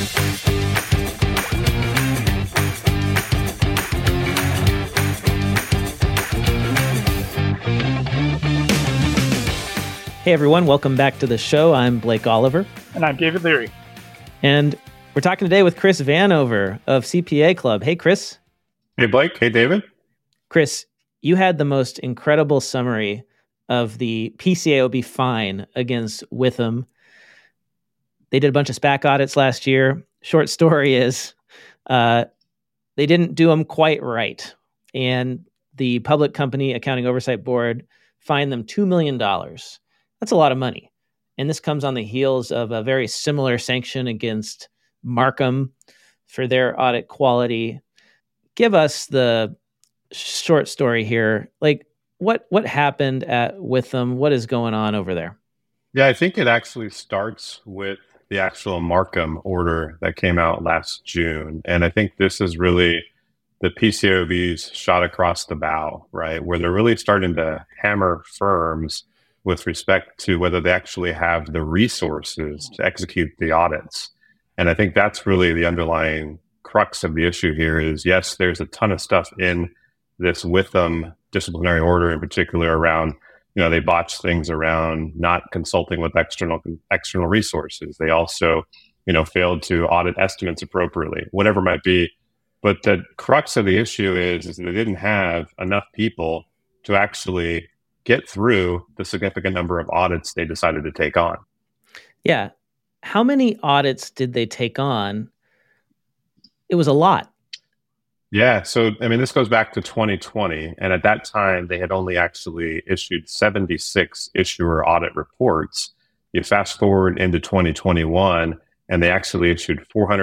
Hey everyone, welcome back to the show. I'm Blake Oliver. And I'm David Leary. And we're talking today with Chris Vanover of CPA Club. Hey Chris. Hey Blake. Hey David. Chris, you had the most incredible summary of the PCAOB fine against Withum. They did a bunch of SPAC audits last year. Short story is they didn't do them quite right. And the Public Company Accounting Oversight Board fined them $2 million. That's a lot of money. And this comes on the heels of a very similar sanction against Marcum for their audit quality. Give us the short story here. Like, what happened at Withum? What is going on over there? Yeah, I think it actually starts with the actual Marcum order that came out last June. And I think this is really the PCAOB's shot across the bow, right? Where they're really starting to hammer firms with respect to whether they actually have the resources to execute the audits. And I think that's really the underlying crux of the issue here is, yes, there's a ton of stuff in this Withum disciplinary order in particular around, they botched things around not consulting with external resources. They also, failed to audit estimates appropriately, whatever it might be. But the crux of the issue is they didn't have enough people to actually get through the significant number of audits they decided to take on. Yeah. How many audits did they take on? It was a lot. Yeah. So, this goes back to 2020. And at that time, they had only actually issued 76 issuer audit reports. You fast forward into 2021, and they actually issued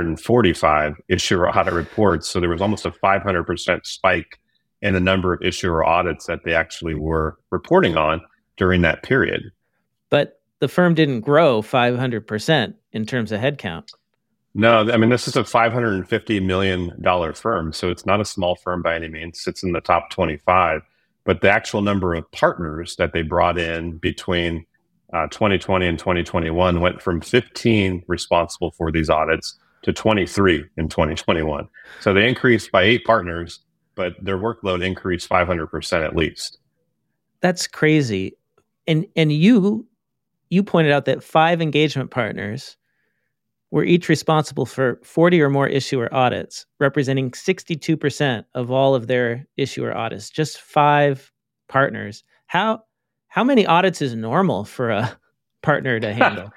445 issuer audit reports. So there was almost a 500% spike in the number of issuer audits that they actually were reporting on during that period. But the firm didn't grow 500% in terms of headcount. No, this is a $550 million firm. So it's not a small firm by any means. It sits in the top 25. But the actual number of partners that they brought in between 2020 and 2021 went from 15 responsible for these audits to 23 in 2021. So they increased by 8 partners, but their workload increased 500% at least. That's crazy. And you pointed out that 5 engagement partners were each responsible for 40 or more issuer audits, representing 62% of all of their issuer audits. Just 5 partners. How many audits is normal for a partner to handle?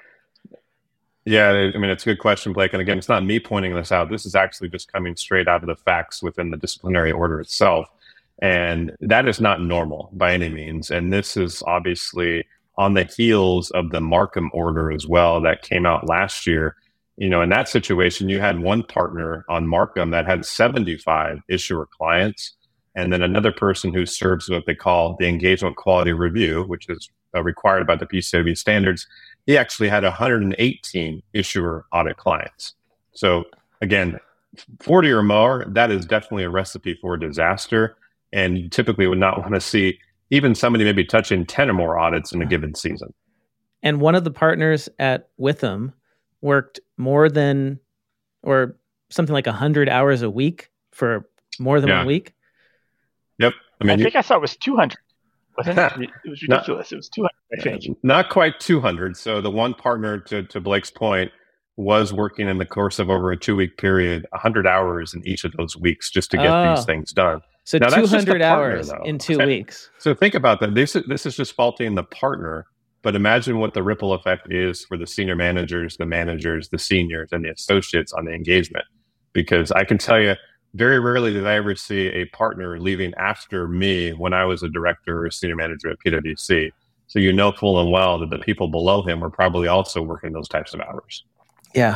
Yeah, it's a good question, Blake. And again, it's not me pointing this out. This is actually just coming straight out of the facts within the disciplinary order itself. And that is not normal by any means. And this is obviously on the heels of the Marcum order as well that came out last year. In that situation, you had one partner on Marcum that had 75 issuer clients, and then another person who serves what they call the engagement quality review, which is required by the PCAOB standards. He actually had 118 issuer audit clients. So again, 40 or more, that is definitely a recipe for disaster. And you typically would not want to see even somebody maybe touching 10 or more audits in a given season. And one of the partners at Withum worked more than, or something like 100 hours a week for more than 1 week. Yep. I think I saw it was 200. Wasn't it? It was ridiculous. It was 200, I think. Not quite 200. So the one partner, to Blake's point, was working in the course of over a 2-week period, 100 hours in each of those weeks just to get these things done. So now, 200 hours in 2 weeks. So think about that. This is just faulting the partner, but imagine what the ripple effect is for the senior managers, the seniors, and the associates on the engagement. Because I can tell you, very rarely did I ever see a partner leaving after me when I was a director or a senior manager at PwC. So you know full and well that the people below him were probably also working those types of hours. Yeah.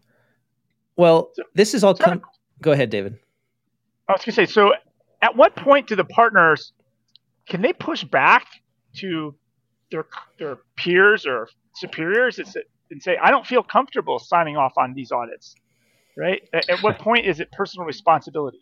Well, this is all... Go ahead, David. I was going to say, so at what point do the partners, can they push back to their peers or superiors and say, I don't feel comfortable signing off on these audits? Right? At what point is it personal responsibility?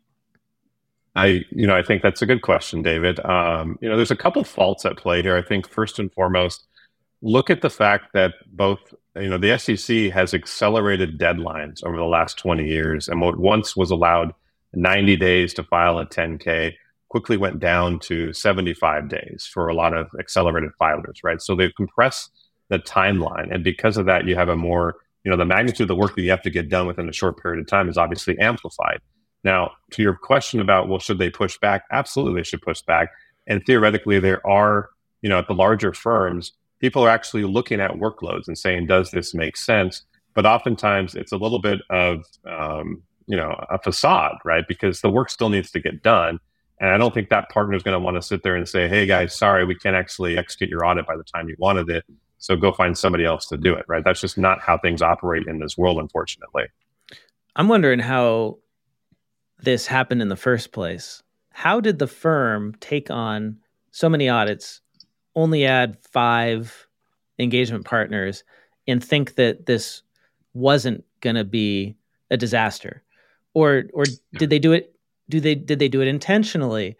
I think that's a good question, David. There's a couple faults at play here. I think first and foremost, look at the fact that both the SEC has accelerated deadlines over the last 20 years. And what once was allowed 90 days to file a 10K quickly went down to 75 days for a lot of accelerated filers, right? So they've compressed the timeline. And because of that, you have a more, the magnitude of the work that you have to get done within a short period of time is obviously amplified. Now, to your question about, well, should they push back? Absolutely, they should push back. And theoretically, there are, at the larger firms, people are actually looking at workloads and saying, does this make sense? But oftentimes it's a little bit of, a facade, right? Because the work still needs to get done. And I don't think that partner is going to want to sit there and say, hey, guys, sorry, we can't actually execute your audit by the time you wanted it. So go find somebody else to do it, right? That's just not how things operate in this world, unfortunately. I'm wondering how this happened in the first place. How did the firm take on so many audits, only add 5 engagement partners, and think that this wasn't going to be a disaster? Or did they do it? Did they do it intentionally?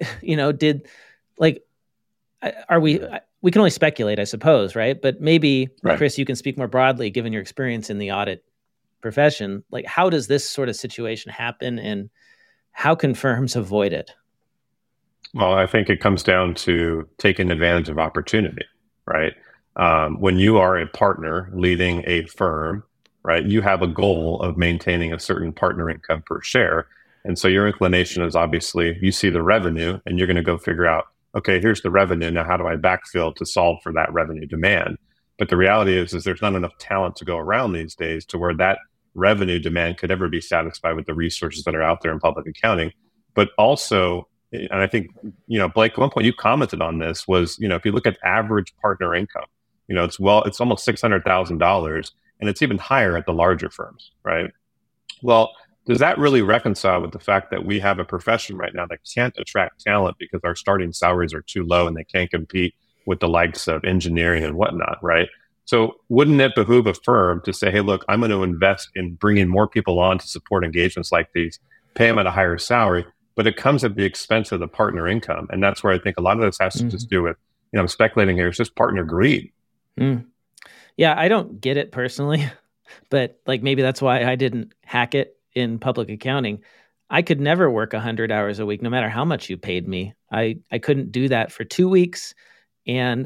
We can only speculate, I suppose, right? But maybe, right. Chris, you can speak more broadly, given your experience in the audit profession. Like, how does this sort of situation happen, and how can firms avoid it? Well, I think it comes down to taking advantage of opportunity, right? When you are a partner leading a firm, right, you have a goal of maintaining a certain partner income per share. And so your inclination is obviously you see the revenue and you're going to go figure out, okay, here's the revenue. Now, how do I backfill to solve for that revenue demand? But the reality is there's not enough talent to go around these days to where that revenue demand could ever be satisfied with the resources that are out there in public accounting. But also, and I think, Blake, at one point you commented on this was, if you look at average partner income, it's almost $600,000, and it's even higher at the larger firms, right? Well, does that really reconcile with the fact that we have a profession right now that can't attract talent because our starting salaries are too low and they can't compete with the likes of engineering and whatnot, right? So wouldn't it behoove a firm to say, hey, look, I'm going to invest in bringing more people on to support engagements like these, pay them at a higher salary, but it comes at the expense of the partner income. And that's where I think a lot of this has to just do with, I'm speculating here, it's just partner greed. Yeah, I don't get it personally, but maybe that's why I didn't hack it in public accounting. I could never work 100 hours a week, no matter how much you paid me. I couldn't do that for 2 weeks. And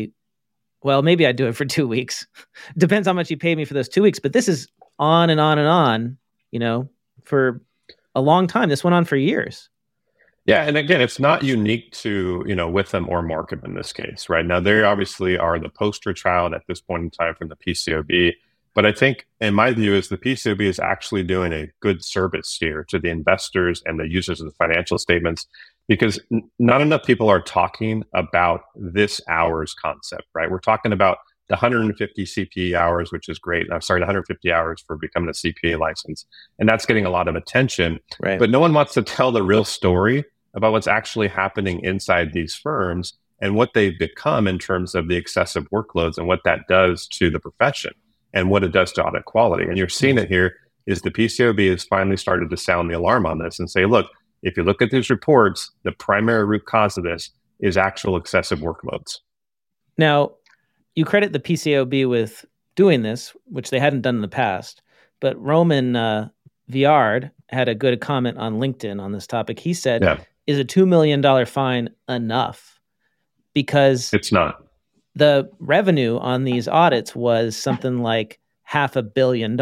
maybe I'd do it for 2 weeks. Depends how much you paid me for those 2 weeks. But this is on and on and on, for a long time. This went on for years. Yeah. And again, it's not unique to, Withum or Marcum in this case, right? Now, they obviously are the poster child at this point in time from the PCAOB. But I think, in my view, is the PCAOB is actually doing a good service here to the investors and the users of the financial statements, because not enough people are talking about this hours concept, right? We're talking about the 150 CPA hours, which is great. I'm sorry, 150 hours for becoming a CPA license. And that's getting a lot of attention. Right. But no one wants to tell the real story about what's actually happening inside these firms and what they've become in terms of the excessive workloads and what that does to the profession and what it does to audit quality. And you're seeing it here is the PCAOB has finally started to sound the alarm on this and say, look, if you look at these reports, the primary root cause of this is actual excessive workloads. Now, you credit the PCAOB with doing this, which they hadn't done in the past, but Roman Viard had a good comment on LinkedIn on this topic. He said, Is a $2 million fine enough? Because it's not. The revenue on these audits was something like $500 million.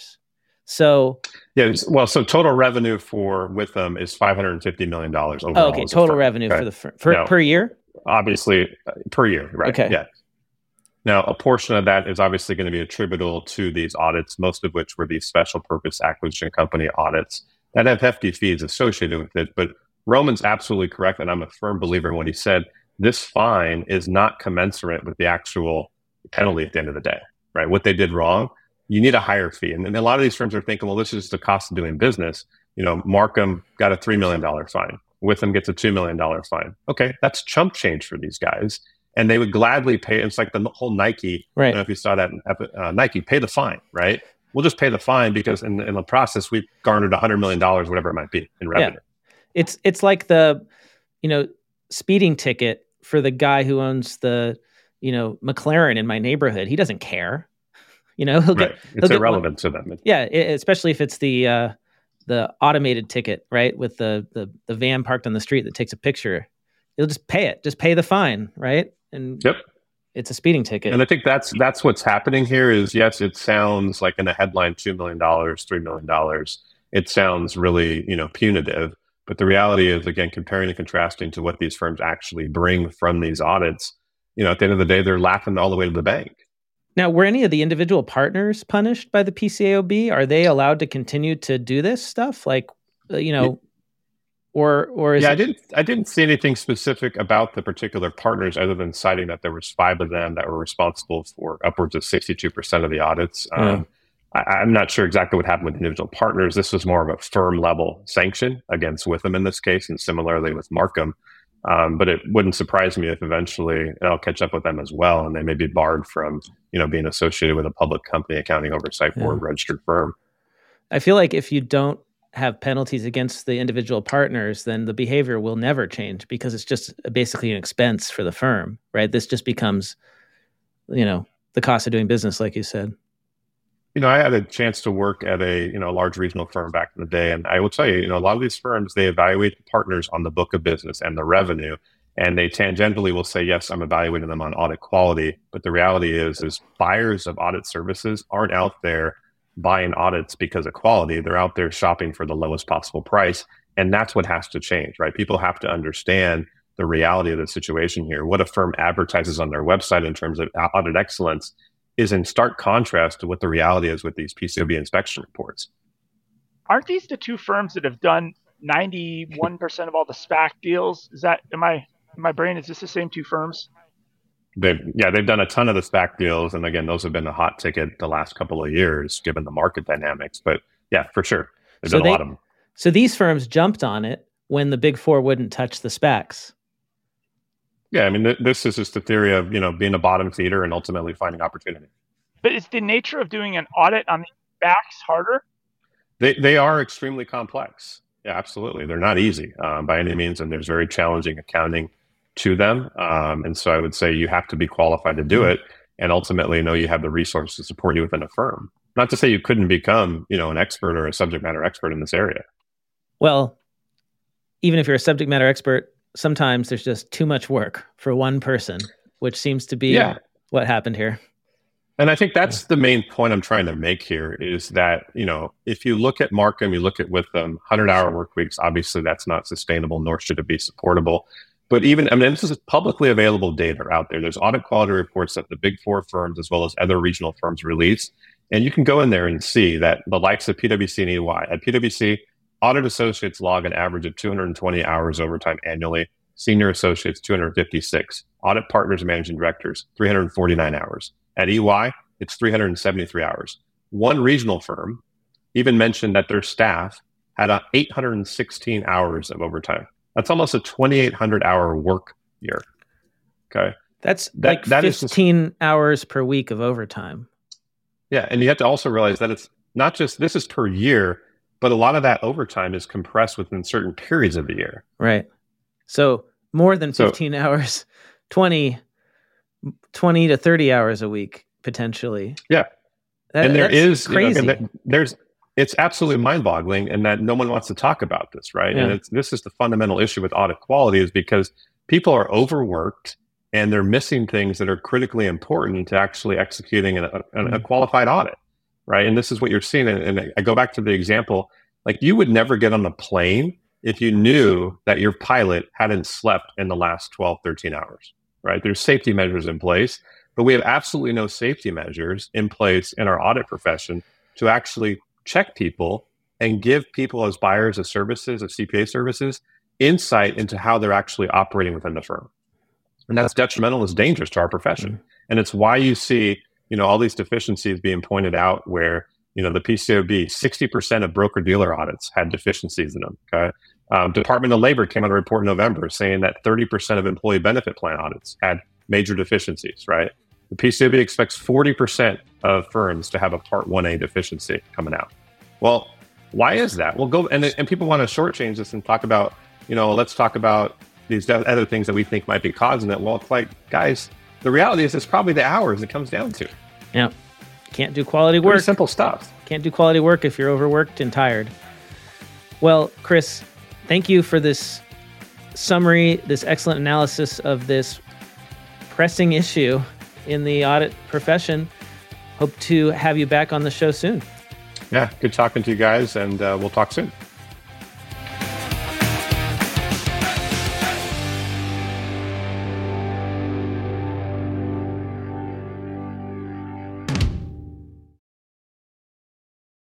So so total revenue for Withum is $550 million overall. Oh, okay, total revenue for per year? Obviously, per year, right? Okay. Yeah. Now, a portion of that is obviously going to be attributable to these audits, most of which were these special purpose acquisition company audits that have hefty fees associated with it. But Roman's absolutely correct, and I'm a firm believer in what he said. This fine is not commensurate with the actual penalty at the end of the day, right? What they did wrong, you need a higher fee. And a lot of these firms are thinking, well, this is the cost of doing business. Marcum got a $3 million fine. Withum gets a $2 million fine. Okay, that's chump change for these guys. And they would gladly pay. It's like the whole Nike. Right. I don't know if you saw that. Nike, pay the fine, right? We'll just pay the fine because in the process, we've garnered $100 million, whatever it might be, in revenue. Yeah. It's like the, speeding ticket for the guy who owns the, McLaren in my neighborhood. He doesn't care. He'll right. It's irrelevant to them. Yeah, especially if it's the automated ticket, right, with the van parked on the street that takes a picture. He'll just pay it, just pay the fine, right? And yep. It's a speeding ticket. And I think that's what's happening here is, yes, it sounds like in a headline, $2 million, $3 million. It sounds really, punitive. But the reality is, again, comparing and contrasting to what these firms actually bring from these audits, at the end of the day, they're laughing all the way to the bank. Now, were any of the individual partners punished by the PCAOB? Are they allowed to continue to do this stuff? Like, or is I didn't see anything specific about the particular partners other than citing that there was 5 of them that were responsible for upwards of 62% of the audits. I'm not sure exactly what happened with individual partners. This was more of a firm level sanction against Witham in this case, and similarly with Marcum. But it wouldn't surprise me if eventually I'll catch up with them as well, and they may be barred from being associated with a public company accounting oversight board registered firm. I feel like if you don't have penalties against the individual partners, then the behavior will never change because it's just basically an expense for the firm, right? This just becomes, the cost of doing business, like you said. I had a chance to work at a large regional firm back in the day, and I will tell you, a lot of these firms, they evaluate the partners on the book of business and the revenue, and they tangentially will say, yes, I'm evaluating them on audit quality, but the reality is buyers of audit services aren't out there buying audits because of quality. They're out there shopping for the lowest possible price, and that's what has to change, right? People have to understand the reality of the situation here. What a firm advertises on their website in terms of audit excellence is in stark contrast to what the reality is with these PCAOB inspection reports. Aren't these the 2 firms that have done 91% of all the SPAC deals? Is that, in my brain, is this the same 2 firms? They've done a ton of the SPAC deals. And again, those have been a hot ticket the last couple of years, given the market dynamics. But yeah, for sure. They've done a lot of them. So these firms jumped on it when the big 4 wouldn't touch the SPACs. Yeah, I mean, this is just the theory of, being a bottom feeder and ultimately finding opportunity. But is the nature of doing an audit on the SPACs harder? They are extremely complex. Yeah, absolutely. They're not easy by any means, and there's very challenging accounting to them. And so I would say you have to be qualified to do it, and ultimately you have the resources to support you within a firm. Not to say you couldn't become, an expert or a subject matter expert in this area. Well, even if you're a subject matter expert, sometimes there's just too much work for one person, which seems to be what happened here. And I think that's the main point I'm trying to make here is that, if you look at Marcum, you look at Witham, 100-hour work weeks, obviously that's not sustainable, nor should it be supportable. But this is publicly available data out there. There's audit quality reports that the big 4 firms, as well as other regional firms, release. And you can go in there and see that the likes of PwC and EY, at PwC, audit associates log an average of 220 hours overtime annually. Senior associates, 256. Audit partners and managing directors, 349 hours. At EY, it's 373 hours. One regional firm even mentioned that their staff had 816 hours of overtime. That's almost a 2,800 hour work year. Okay. That's like 15 hours per week of overtime. Yeah. And you have to also realize that it's not just, this is per year, but a lot of that overtime is compressed within certain periods of the year. Right. So more than 15 hours, 20 to 30 hours a week, potentially. Yeah. And there is crazy. It's absolutely mind-boggling, and that no one wants to talk about this, right? Yeah. And this is the fundamental issue with audit quality, is because people are overworked and they're missing things that are critically important to actually executing a qualified audit, right? And this is what you're seeing. And I go back to the example, like you would never get on a plane if you knew that your pilot hadn't slept in the last 12, 13 hours, right? There's safety measures in place, but we have absolutely no safety measures in place in our audit profession to actually check people and give people as buyers of services, of CPA services, insight into how they're actually operating within the firm. And that's detrimental, it's dangerous to our profession. Mm-hmm. And it's why you see, all these deficiencies being pointed out where, the PCAOB, 60% of broker-dealer audits had deficiencies in them, okay? Department of Labor came out a report in November saying that 30% of employee benefit plan audits had major deficiencies, right? The PCAOB expects 40% of firms to have a Part 1A deficiency coming out. Well, why is that? Well, go and people want to shortchange this and talk about, let's talk about these other things that we think might be causing it. Well, it's like, guys, the reality is it's probably the hours it comes down to. Yeah. can't do quality Pretty work. simple stuff. Can't do quality work if you're overworked and tired. Well, Chris, thank you for this summary, this excellent analysis of this pressing issue in the audit profession. Hope to have you back on the show soon. Yeah, good talking to you guys, and we'll talk soon.